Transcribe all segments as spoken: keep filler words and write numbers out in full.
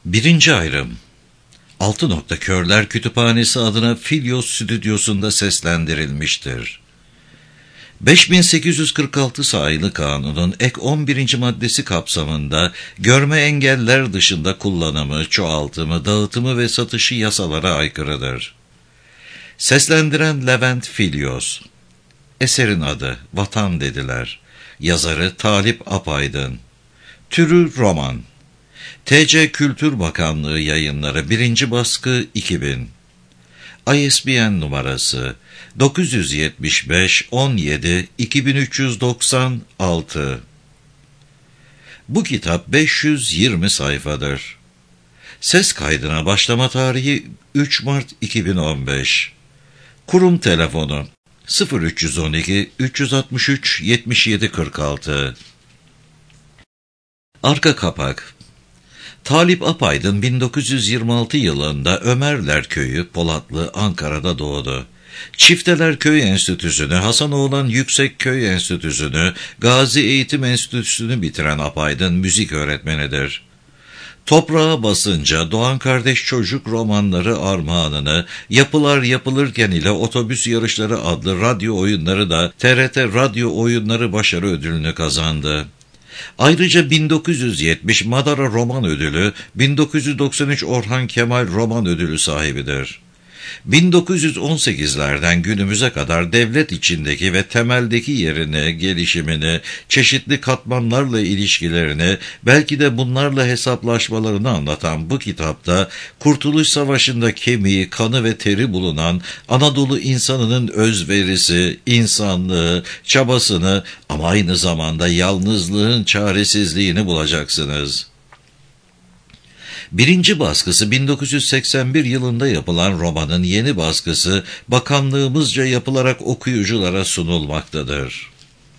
Birinci ayrım. Altı Nokta Körler Kütüphanesi adına Filyos stüdyosunda seslendirilmiştir. beş bin sekiz yüz kırk altı sayılı kanunun ek on birinci maddesi kapsamında görme engeller dışında kullanımı, çoğaltımı, dağıtımı ve satışı yasalara aykırıdır. Seslendiren Levent Filyos. Eserin adı Vatan dediler. Yazarı Talip Apaydın. Türü roman. T C Kültür Bakanlığı Yayınları birinci baskı iki bin. I S B N numarası dokuz yüz yetmiş beş on yedi iki bin üç yüz doksan altı. Bu kitap beş yüz yirmi sayfadır. Ses kaydına başlama tarihi üç Mart iki bin on beş. Kurum telefonu sıfır üç on iki üç altı üç yetmiş yedi kırk altı. Arka kapak. Talip Apaydın bin dokuz yüz yirmi altı yılında Ömerler Köyü, Polatlı, Ankara'da doğdu. Çifteler Köy Enstitüsü'nü, Hasanoğlan Yüksek Köy Enstitüsü'nü, Gazi Eğitim Enstitüsü'nü bitiren Apaydın müzik öğretmenidir. Toprağa basınca Doğan Kardeş Çocuk romanları armağanını, Yapılar Yapılırken ile Otobüs Yarışları adlı radyo oyunları da T R T Radyo Oyunları Başarı Ödülünü kazandı. Ayrıca bin dokuz yüz yetmiş Madara Roman Ödülü, bin dokuz yüz doksan üç Orhan Kemal Roman Ödülü sahibidir. bin dokuz yüz on sekizlerden günümüze kadar devlet içindeki ve temeldeki yerini, gelişimini, çeşitli katmanlarla ilişkilerini, belki de bunlarla hesaplaşmalarını anlatan bu kitapta, Kurtuluş Savaşı'nda kemiği, kanı ve teri bulunan Anadolu insanının özverisi, insanlığı, çabasını ama aynı zamanda yalnızlığın çaresizliğini bulacaksınız. Birinci baskısı bin dokuz yüz seksen bir yılında yapılan romanın yeni baskısı bakanlığımızca yapılarak okuyuculara sunulmaktadır.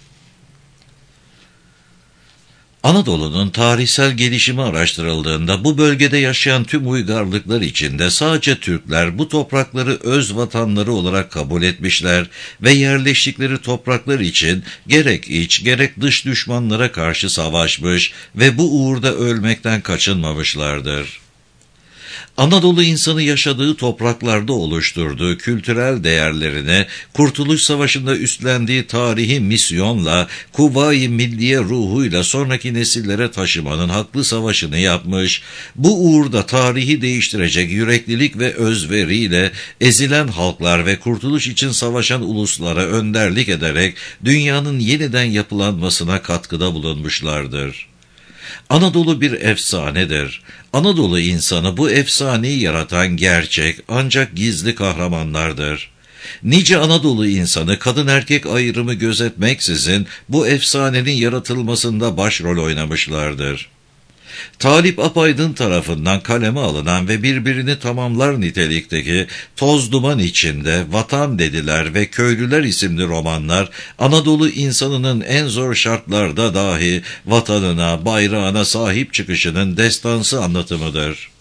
Anadolu'nun tarihsel gelişimi araştırıldığında bu bölgede yaşayan tüm uygarlıklar içinde sadece Türkler bu toprakları öz vatanları olarak kabul etmişler ve yerleştikleri topraklar için gerek iç gerek dış düşmanlara karşı savaşmış ve bu uğurda ölmekten kaçınmamışlardır. Anadolu insanı yaşadığı topraklarda oluşturduğu kültürel değerlerini Kurtuluş Savaşı'nda üstlendiği tarihi misyonla, Kuvayi Milliye ruhuyla sonraki nesillere taşımanın haklı savaşını yapmış, bu uğurda tarihi değiştirecek yüreklilik ve özveriyle ezilen halklar ve kurtuluş için savaşan uluslara önderlik ederek dünyanın yeniden yapılanmasına katkıda bulunmuşlardır. Anadolu bir efsanedir. Anadolu insanı bu efsaneyi yaratan gerçek ancak gizli kahramanlardır. Nice Anadolu insanı kadın erkek ayrımı gözetmeksizin bu efsanenin yaratılmasında başrol oynamışlardır. Talip Apaydın tarafından kaleme alınan ve birbirini tamamlar nitelikteki Toz Duman içinde Vatan dediler ve Köylüler isimli romanlar Anadolu insanının en zor şartlarda dahi vatanına, bayrağına sahip çıkışının destansı anlatımıdır.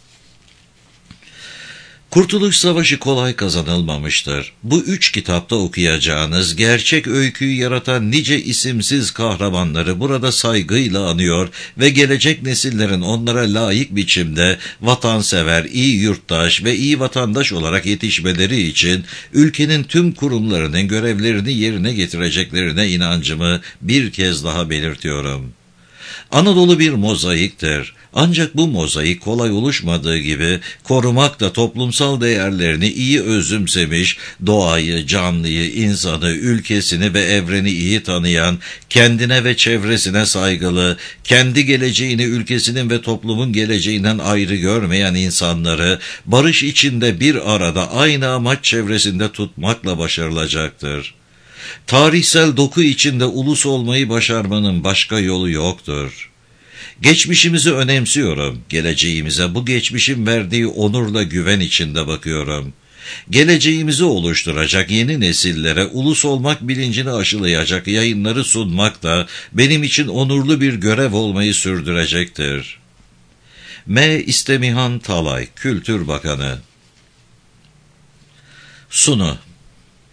Kurtuluş Savaşı kolay kazanılmamıştır. Bu üç kitapta okuyacağınız gerçek öyküyü yaratan nice isimsiz kahramanları burada saygıyla anıyor ve gelecek nesillerin onlara layık biçimde vatansever, iyi yurttaş ve iyi vatandaş olarak yetişmeleri için ülkenin tüm kurumlarının görevlerini yerine getireceklerine inancımı bir kez daha belirtiyorum. Anadolu bir mozaiktir. Ancak bu mozaik kolay oluşmadığı gibi korumak da toplumsal değerlerini iyi özümsemiş, doğayı, canlıyı, insanı, ülkesini ve evreni iyi tanıyan, kendine ve çevresine saygılı, kendi geleceğini ülkesinin ve toplumun geleceğinden ayrı görmeyen insanları barış içinde bir arada aynı amaç çevresinde tutmakla başarılacaktır. Tarihsel doku içinde ulus olmayı başarmanın başka yolu yoktur. Geçmişimizi önemsiyorum. Geleceğimize bu geçmişin verdiği onurla güven içinde bakıyorum. Geleceğimizi oluşturacak yeni nesillere ulus olmak bilincini aşılayacak yayınları sunmak da benim için onurlu bir görev olmayı sürdürecektir. M. İstemihan Talay, Kültür Bakanı. Sunu.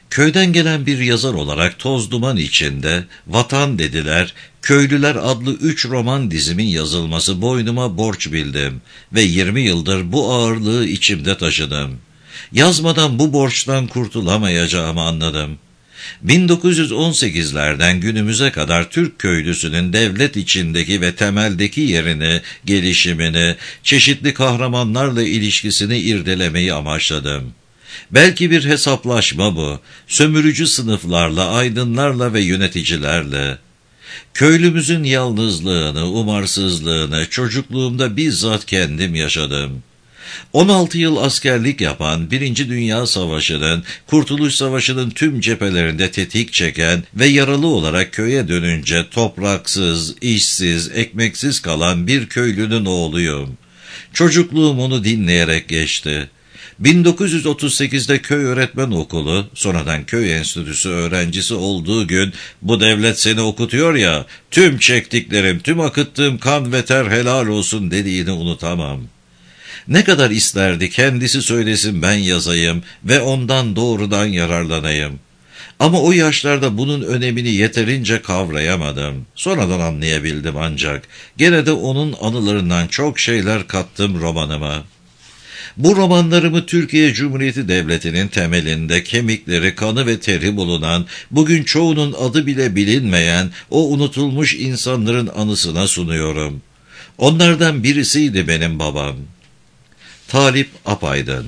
Köyden gelen bir yazar olarak toz duman içinde Vatan Dediler, Köylüler adlı üç roman dizimin yazılması boynuma borç bildim ve yirmi yıldır bu ağırlığı içimde taşıdım. Yazmadan bu borçtan kurtulamayacağımı anladım. bin dokuz yüz on sekizlerden günümüze kadar Türk köylüsünün devlet içindeki ve temeldeki yerini, gelişimini, çeşitli kahramanlarla ilişkisini irdelemeyi amaçladım. Belki bir hesaplaşma bu, sömürücü sınıflarla, aydınlarla ve yöneticilerle. Köylümüzün yalnızlığını, umarsızlığını çocukluğumda bizzat kendim yaşadım. on altı yıl askerlik yapan, Birinci Dünya Savaşı'nın, Kurtuluş Savaşı'nın tüm cephelerinde tetik çeken ve yaralı olarak köye dönünce topraksız, işsiz, ekmeksiz kalan bir köylünün oğluyum. Çocukluğum onu dinleyerek geçti. bin dokuz yüz otuz sekizde köy öğretmen okulu, sonradan köy enstitüsü öğrencisi olduğu gün, bu devlet seni okutuyor ya, tüm çektiklerim, tüm akıttığım kan ve ter helal olsun dediğini unutamam. Ne kadar isterdi kendisi söylesin ben yazayım ve ondan doğrudan yararlanayım. Ama o yaşlarda bunun önemini yeterince kavrayamadım. Sonradan anlayabildim ancak. Gene de onun anılarından çok şeyler kattım romanıma. Bu romanlarımı Türkiye Cumhuriyeti Devleti'nin temelinde kemikleri, kanı ve teri bulunan, bugün çoğunun adı bile bilinmeyen o unutulmuş insanların anısına sunuyorum. Onlardan birisiydi benim babam. Talip Apaydın.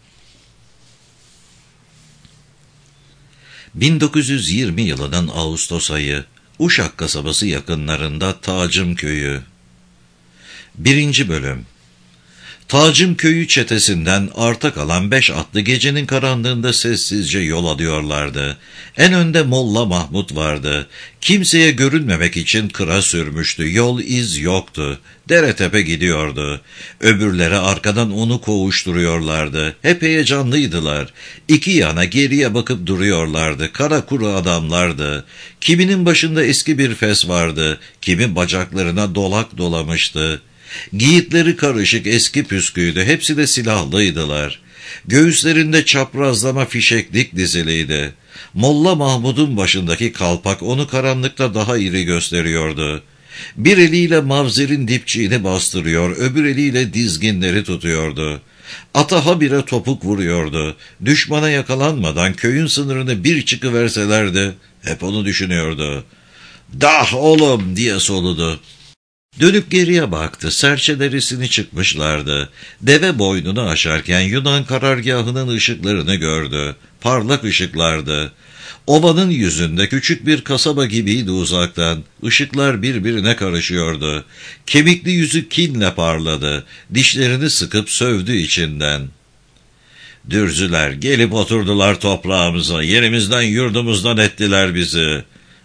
bin dokuz yüz yirmi yılının Ağustos ayı, Uşak kasabası yakınlarında Tacım Köyü. Birinci bölüm. Tacım Köyü çetesinden arta kalan beş atlı gecenin karanlığında sessizce yol alıyorlardı. En önde Molla Mahmut vardı. Kimseye görünmemek için kıra sürmüştü. Yol iz yoktu. Dere tepe gidiyordu. Öbürleri arkadan onu kovuşturuyorlardı. Hep heyecanlıydılar. İki yana geriye bakıp duruyorlardı. Kara kuru adamlardı. Kiminin başında eski bir fes vardı. Kimi bacaklarına dolak dolamıştı. Giyitleri karışık, eski püsküydü. Hepsi de silahlıydılar. Göğüslerinde çaprazlama fişeklik diziliydi. Molla Mahmud'un başındaki kalpak onu karanlıkta daha iri gösteriyordu. Bir eliyle mavzerin dipçiğini bastırıyor, öbür eliyle dizginleri tutuyordu. Ata habire topuk vuruyordu. Düşmana yakalanmadan köyün sınırını bir çıkıverselerdi, hep onu düşünüyordu. "Dah oğlum!" diye soludu. Dönüp geriye baktı. Serçelerisini çıkmışlardı. Deve boynunu aşarken Yunan karargahının ışıklarını gördü. Parlak ışıklardı. Ovanın yüzünde küçük bir kasaba gibiydi uzaktan. Işıklar birbirine karışıyordu. Kemikli yüzü kinle parladı. Dişlerini sıkıp sövdü içinden. Dürzüler gelip oturdular toprağımıza. Yerimizden yurdumuzdan ettiler bizi.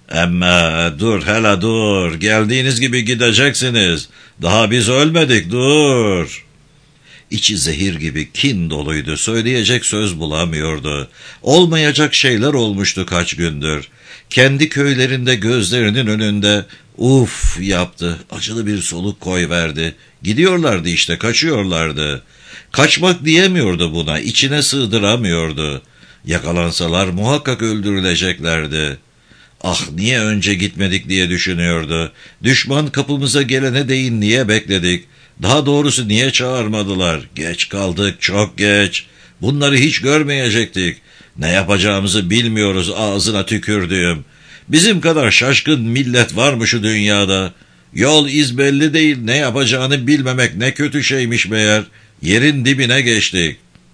Emme dur hele dur, geldiğiniz gibi gideceksiniz. Daha biz ölmedik, dur. İçi zehir gibi kin doluydu, söyleyecek söz bulamıyordu. Olmayacak şeyler olmuştu kaç gündür. Kendi köylerinde gözlerinin önünde uf yaptı, acılı bir soluk koyverdi. Gidiyorlardı işte, kaçıyorlardı. Kaçmak diyemiyordu buna, içine sığdıramıyordu. Yakalansalar muhakkak öldürüleceklerdi. Ah niye önce gitmedik diye düşünüyordu. Düşman kapımıza gelene değin niye bekledik? Daha doğrusu niye çağırmadılar? Geç kaldık, çok geç. Bunları hiç görmeyecektik. Ne yapacağımızı bilmiyoruz, ağzına tükürdüğüm. Bizim kadar şaşkın millet var mı şu dünyada? Yol iz belli değil, ne yapacağını bilmemek ne kötü şeymiş meğer. Yerin dibine geçtik.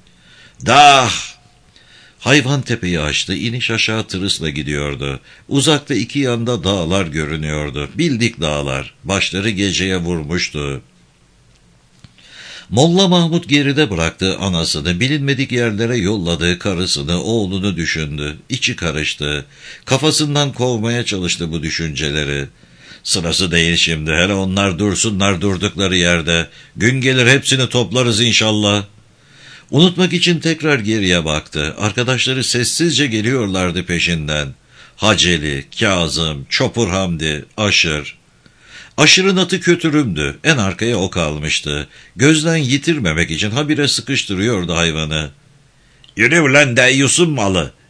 Dah! Hayvan tepeyi açtı, iniş aşağı tırısla gidiyordu. Uzakta iki yanda dağlar görünüyordu. Bildik dağlar, başları geceye vurmuştu. Molla Mahmud geride bıraktığı anasını, bilinmedik yerlere yolladığı karısını, oğlunu düşündü. İçi karıştı. Kafasından kovmaya çalıştı bu düşünceleri. Sırası değil şimdi, hele onlar dursunlar durdukları yerde. Gün gelir hepsini toplarız inşallah. Unutmak için tekrar geriye baktı. Arkadaşları sessizce geliyorlardı peşinden. Haceli, Kazım, Çopur Hamdi, Aşır. Aşırın atı kötürümdü. En arkaya o kalmıştı. Gözden yitirmemek için habire sıkıştırıyordu hayvanı. "Yürü ulan deyyusun malı.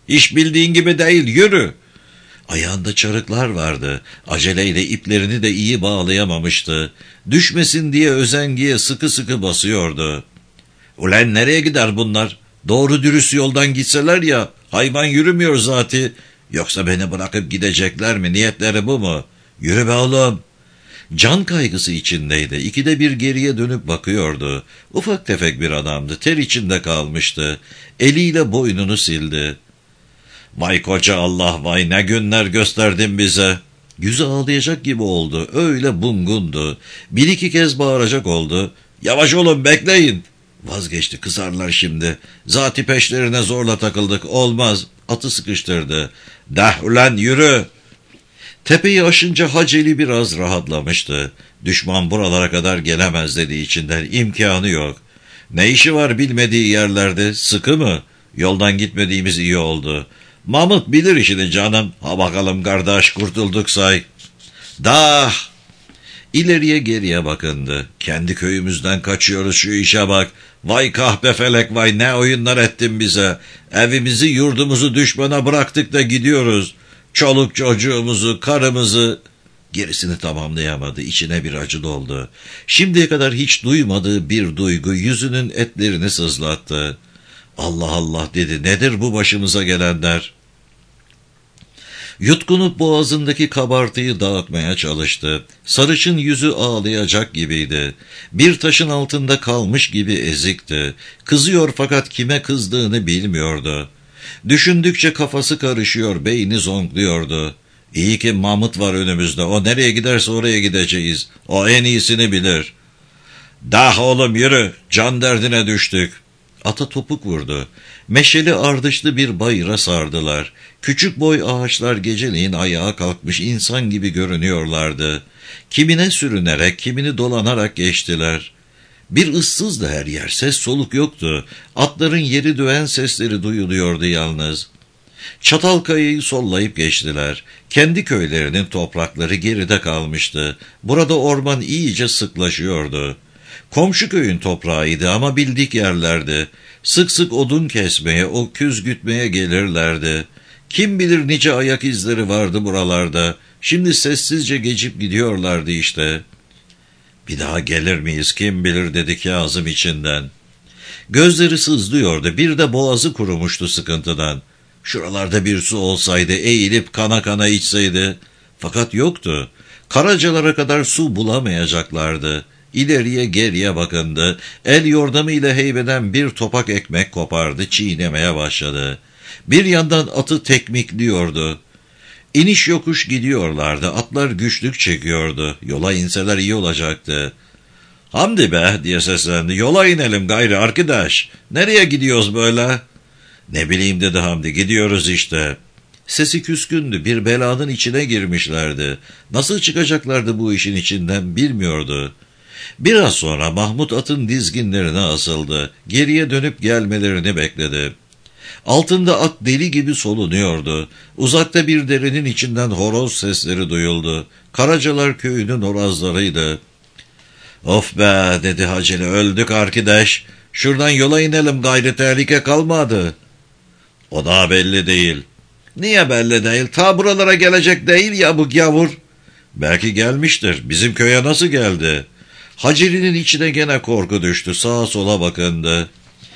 İş bildiğin gibi değil, yürü. Ayağında çarıklar vardı. Aceleyle iplerini de iyi bağlayamamıştı. Düşmesin diye özengiye sıkı sıkı basıyordu. Ulan nereye gider bunlar? Doğru dürüst yoldan gitseler ya, hayvan yürümüyor zati. Yoksa beni bırakıp gidecekler mi? Niyetleri bu mu? Yürü be oğlum. Can kaygısı içindeydi. İkide bir geriye dönüp bakıyordu. Ufak tefek bir adamdı. Ter içinde kalmıştı. Eliyle boynunu sildi. Vay koca Allah, vay ne günler gösterdin bize. Yüzü ağlayacak gibi oldu. Öyle bungundu. Bir iki kez bağıracak oldu. Yavaş olun, bekleyin. Vazgeçti, kızarlar şimdi. Zati peşlerine zorla takıldık, olmaz. Atı sıkıştırdı. Dah ulan yürü. Tepeyi aşınca Haceli biraz rahatlamıştı. Düşman buralara kadar gelemez dedi içinden. İmkanı yok. Ne işi var bilmediği yerlerde? Sıkı mı? Yoldan gitmediğimiz iyi oldu. Mahmut bilir işini canım. Ha bakalım kardeş, kurtulduk say. Dah! İleriye geriye bakındı. Kendi köyümüzden kaçıyoruz, şu işe bak. Vay kahpefelek vay, ne oyunlar ettin bize. Evimizi yurdumuzu düşmana bıraktık da gidiyoruz. Çoluk çocuğumuzu, karımızı... Gerisini tamamlayamadı. İçine bir acı doldu. Şimdiye kadar hiç duymadığı bir duygu yüzünün etlerini sızlattı. Allah Allah dedi. Nedir bu başımıza gelenler? Yutkunup boğazındaki kabartıyı dağıtmaya çalıştı. Sarışın yüzü ağlayacak gibiydi. Bir taşın altında kalmış gibi ezikti. Kızıyor fakat kime kızdığını bilmiyordu. Düşündükçe kafası karışıyor, beyni zonkluyordu. İyi ki Mahmut var önümüzde. O nereye giderse oraya gideceğiz. O en iyisini bilir. Dah oğlum yürü. Can derdine düştük. Ata topuk vurdu. Meşeli ardışlı bir bayıra sardılar. Küçük boy ağaçlar geceleyin ayağa kalkmış insan gibi görünüyorlardı. Kimine sürünerek, kimini dolanarak geçtiler. Bir ıssızdı her yer, ses soluk yoktu. Atların yeri döven sesleri duyuluyordu yalnız. Çatalkaya'yı sollayıp geçtiler. Kendi köylerinin toprakları geride kalmıştı. Burada orman iyice sıklaşıyordu. Komşu köyün toprağıydı ama bildik yerlerdi. Sık sık odun kesmeye, öküz gütmeye gelirlerdi. Kim bilir nice ayak izleri vardı buralarda. Şimdi sessizce geçip gidiyorlardı işte. Bir daha gelir miyiz kim bilir dedi Kazım içinden. Gözleri sızlıyordu, bir de boğazı kurumuştu sıkıntıdan. Şuralarda bir su olsaydı, eğilip kana kana içseydi. Fakat yoktu. Karacalara kadar su bulamayacaklardı. İleriye geriye bakındı. El yordamıyla heybeden bir topak ekmek kopardı, çiğnemeye başladı. Bir yandan atı tekmikliyordu. İniş yokuş gidiyorlardı. Atlar güçlük çekiyordu. Yola inseler iyi olacaktı. Hamdi be diye seslendi. Yola inelim gayrı arkadaş. Nereye gidiyoruz böyle? Ne bileyim dedi Hamdi. Gidiyoruz işte. Sesi küskündü. Bir belanın içine girmişlerdi. Nasıl çıkacaklardı bu işin içinden bilmiyordu. Biraz sonra Mahmut atın dizginlerine asıldı. Geriye dönüp gelmelerini bekledi. Altında at deli gibi solunuyordu. Uzakta bir derenin içinden horoz sesleri duyuldu. Karacalar köyünün horozlarıydı. Of be dedi Haceli, öldük arkadaş. Şuradan yola inelim gayrı, tehlike kalmadı. O daha belli değil. Niye belli değil? Ta buralara gelecek değil ya bu gavur. Belki gelmiştir. Bizim köye nasıl geldi? Haceli'nin içine gene korku düştü. Sağa sola bakındı.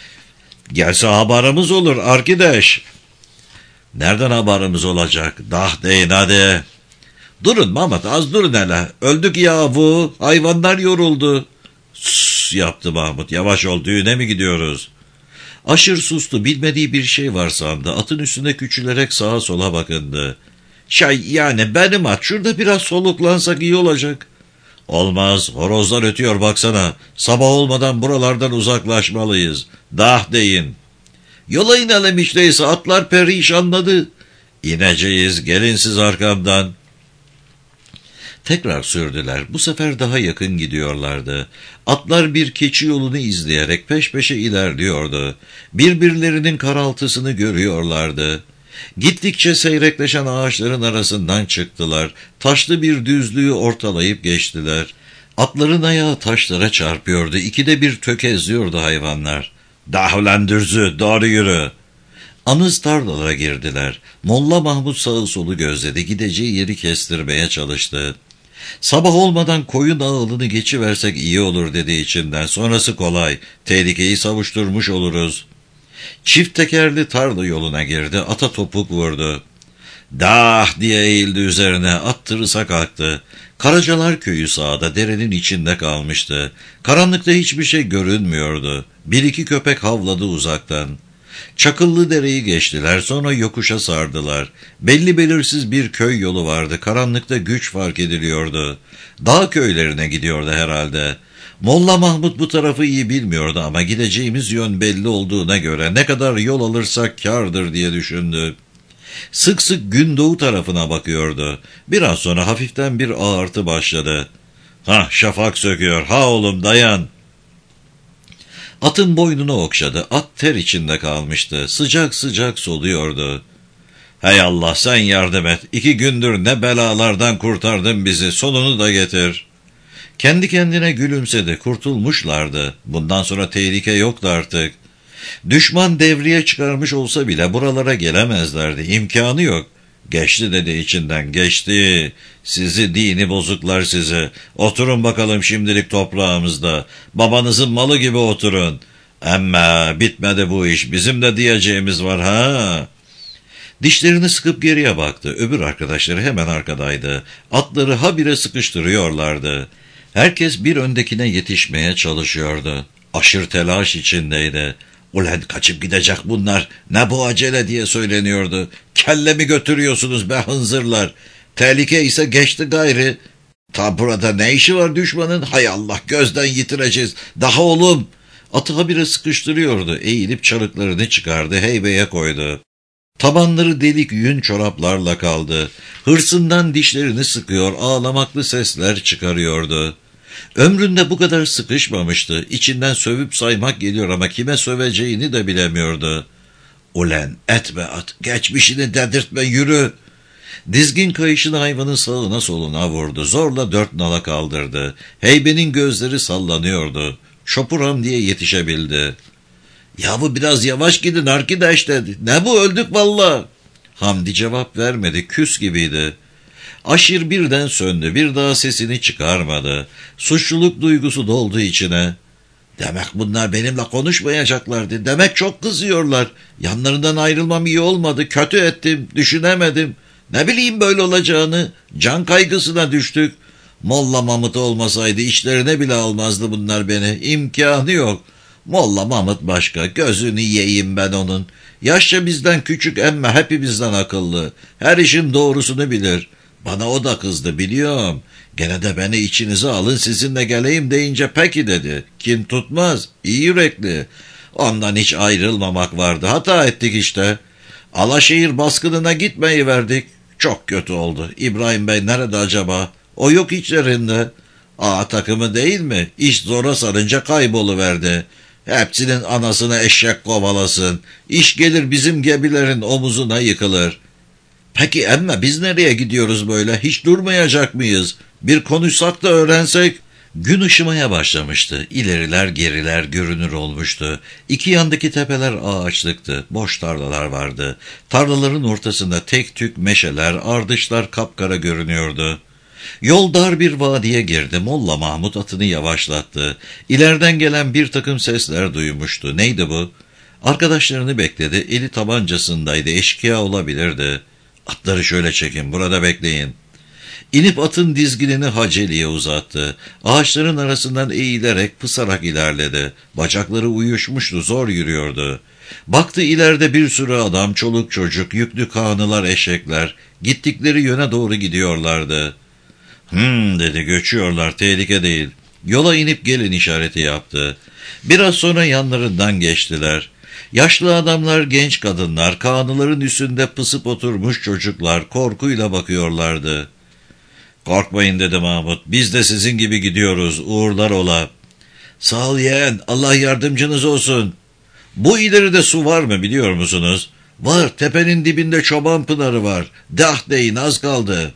Gelse haberimiz olur arkadaş. Nereden haberimiz olacak? Dah deyin hadi. Durun Mahmut, az durun hele. Öldük yahu, hayvanlar yoruldu. Sus yaptı Mahmut. Yavaş ol, düğüne mi gidiyoruz? Aşır sustu, bilmediği bir şey var sandı. Atın üstüne küçülerek sağa sola bakındı. Şey yani benim at, şurada biraz soluklansak iyi olacak. Olmaz, horozlar ötüyor baksana. Sabah olmadan buralardan uzaklaşmalıyız. Dah deyin. Yola inelim işteyse, atlar perişanladı. İneceğiz, gelin siz arkamdan. Tekrar sürdüler. Bu sefer daha yakın gidiyorlardı. Atlar bir keçi yolunu izleyerek peş peşe ilerliyordu. Birbirlerinin karaltısını görüyorlardı. Gittikçe seyrekleşen ağaçların arasından çıktılar. Taşlı bir düzlüğü ortalayıp geçtiler. Atların ayağı taşlara çarpıyordu. İkide bir tökezliyordu hayvanlar. "Dah ulan dürzü, doğru yürü." Anız tarlalara girdiler. Molla Mahmut sağı solu gözledi, gideceği yeri kestirmeye çalıştı. Sabah olmadan koyun ağılını geçiversek iyi olur dedi içinden. Sonrası kolay, tehlikeyi savuşturmuş oluruz. Çift tekerli tarla yoluna girdi, ata topuk vurdu. Dah diye eğildi üzerine, at tırısa kalktı. Karacalar köyü sağda, derenin içinde kalmıştı. Karanlıkta hiçbir şey görünmüyordu. Bir iki köpek havladı uzaktan. Çakıllı dereyi geçtiler, sonra yokuşa sardılar. Belli belirsiz bir köy yolu vardı, karanlıkta güç fark ediliyordu. Dağ köylerine gidiyordu herhalde. Molla Mahmut bu tarafı iyi bilmiyordu ama gideceğimiz yön belli olduğuna göre ne kadar yol alırsak kârdır diye düşündü. Sık sık gündoğu tarafına bakıyordu. Biraz sonra hafiften bir ağartı başladı. "Hah, şafak söküyor, ha oğlum dayan." Atın boynunu okşadı. At ter içinde kalmıştı. Sıcak sıcak soluyordu. "Hey Allah, sen yardım et. İki gündür ne belalardan kurtardın bizi. Sonunu da getir." Kendi kendine gülümsedi. Kurtulmuşlardı. Bundan sonra tehlike yoktu artık. Düşman devriye çıkarmış olsa bile buralara gelemezlerdi. İmkanı yok. "Geçti" dedi içinden. "Geçti. Sizi dini bozuklar sizi. Oturun bakalım şimdilik toprağımızda. Babanızın malı gibi oturun. Ama bitmedi bu iş. Bizim de diyeceğimiz var ha." Dişlerini sıkıp geriye baktı. Öbür arkadaşları hemen arkadaydı. Atları habire sıkıştırıyorlardı. Herkes bir öndekine yetişmeye çalışıyordu. Aşırı telaş içindeydi. "Ulan kaçıp gidecek bunlar. Ne bu acele?" diye söyleniyordu. "Kellemi götürüyorsunuz be hınzırlar. Tehlike ise geçti gayri. Ta burada ne işi var düşmanın? Hay Allah, gözden yitireceğiz. Daha oğlum." Atı habire sıkıştırıyordu. Eğilip çarıklarını çıkardı, heybeye koydu. Tabanları delik yün çoraplarla kaldı. Hırsından dişlerini sıkıyor, ağlamaklı sesler çıkarıyordu. Ömründe bu kadar sıkışmamıştı. İçinden sövüp saymak geliyor ama kime söveceğini de bilemiyordu. "Ulen etme at, geçmişini dedirtme, yürü." Dizgin kayışını hayvanın sağına soluna vurdu. Zorla dört nala kaldırdı. Heybenin gözleri sallanıyordu. "Şopuram" diye yetişebildi. "Yahu biraz yavaş gidin arkadaş" dedi. "Ne bu, öldük valla." Hamdi cevap vermedi, küs gibiydi. Aşir birden söndü, bir daha sesini çıkarmadı. Suçluluk duygusu doldu içine. "Demek bunlar benimle konuşmayacaklardı. Demek çok kızıyorlar. Yanlarından ayrılmam iyi olmadı. Kötü ettim, düşünemedim. Ne bileyim böyle olacağını. Can kaygısına düştük. Molla Mahmut olmasaydı işlerine bile almazdı bunlar beni. İmkanı yok. Molla Mahmut başka. Gözünü yiyeyim ben onun. Yaşça bizden küçük emme hepimizden akıllı. Her işin doğrusunu bilir. Bana o da kızdı biliyorum. Gene de beni içinize alın, sizinle geleyim deyince peki dedi. Kin tutmaz, iyi yürekli. Ondan hiç ayrılmamak vardı. Hata ettik işte. Alaşehir baskınına gitmeyi verdik. Çok kötü oldu. İbrahim Bey nerede acaba? O yok içlerinde. A takımı değil mi? İş zora sarınca kayboluverdi. Hepsinin anasına eşek kovalasın. İş gelir bizim gebilerin omuzuna yıkılır. Peki emme biz nereye gidiyoruz böyle? Hiç durmayacak mıyız? Bir konuşsak da öğrensek." Gün ışımaya başlamıştı. İleriler geriler görünür olmuştu. İki yandaki tepeler ağaçlıktı. Boş tarlalar vardı. Tarlaların ortasında tek tük meşeler, ardışlar kapkara görünüyordu. Yol dar bir vadiye girdi. Molla Mahmut atını yavaşlattı. İleriden gelen bir takım sesler duymuştu. Neydi bu? Arkadaşlarını bekledi. Eli tabancasındaydı. Eşkıya olabilirdi. "Atları şöyle çekin, burada bekleyin." İnip atın dizginini Haceli'ye uzattı. Ağaçların arasından eğilerek pısarak ilerledi. Bacakları uyuşmuştu, zor yürüyordu. Baktı ileride bir sürü adam, çoluk çocuk, yüklü kağnılar, eşekler. Gittikleri yöne doğru gidiyorlardı. "Hmm" dedi, "göçüyorlar, tehlike değil." Yola inip gelin işareti yaptı. Biraz sonra yanlarından geçtiler. Yaşlı adamlar, genç kadınlar, kağnıların üstünde pısıp oturmuş çocuklar korkuyla bakıyorlardı. "Korkmayın" dedi Mahmut. "Biz de sizin gibi gidiyoruz, uğurlar ola." "Sağ ol yeğen, Allah yardımcınız olsun." "Bu ileride su var mı biliyor musunuz?" "Var, tepenin dibinde çoban pınarı var. Dah deyin, az kaldı."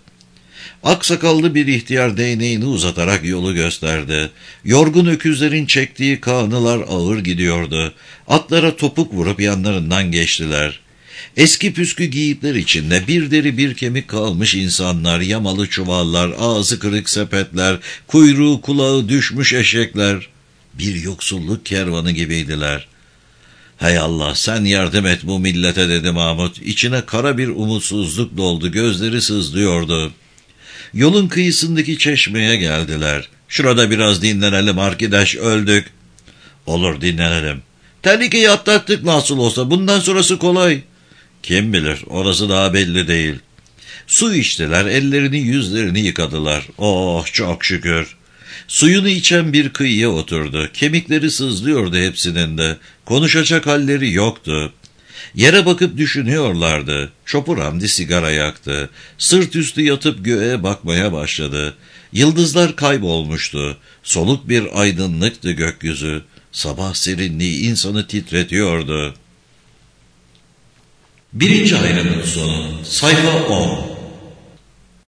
Aksakallı bir ihtiyar değneğini uzatarak yolu gösterdi. Yorgun öküzlerin çektiği kağnılar ağır gidiyordu. Atlara topuk vurup yanlarından geçtiler. Eski püskü giyikler içinde bir deri bir kemik kalmış insanlar, yamalı çuvallar, ağzı kırık sepetler, kuyruğu kulağı düşmüş eşekler, bir yoksulluk kervanı gibiydiler. Hay Allah, sen yardım et bu millete dedi Mahmut. İçine kara bir umutsuzluk doldu, gözleri sızlıyordu. Yolun kıyısındaki çeşmeye geldiler. Şurada biraz dinlenelim arkadaş, öldük. Olur, dinlenelim. Tehlikeyi atlattık nasıl olsa, bundan sonrası kolay. Kim bilir, orası daha belli değil. Su içtiler, ellerini yüzlerini yıkadılar. Oh, çok şükür. Suyunu içen bir kıyıya oturdu. Kemikleri sızlıyordu hepsinin de. Konuşacak halleri yoktu. Yere bakıp düşünüyorlardı. Çopur Hamdi sigara yaktı. Sırt üstü yatıp göğe bakmaya başladı. Yıldızlar kaybolmuştu. Soluk bir aydınlıktı gökyüzü. Sabah serinliği insanı titretiyordu. Birinci ayrımın sonu. Sayfa on.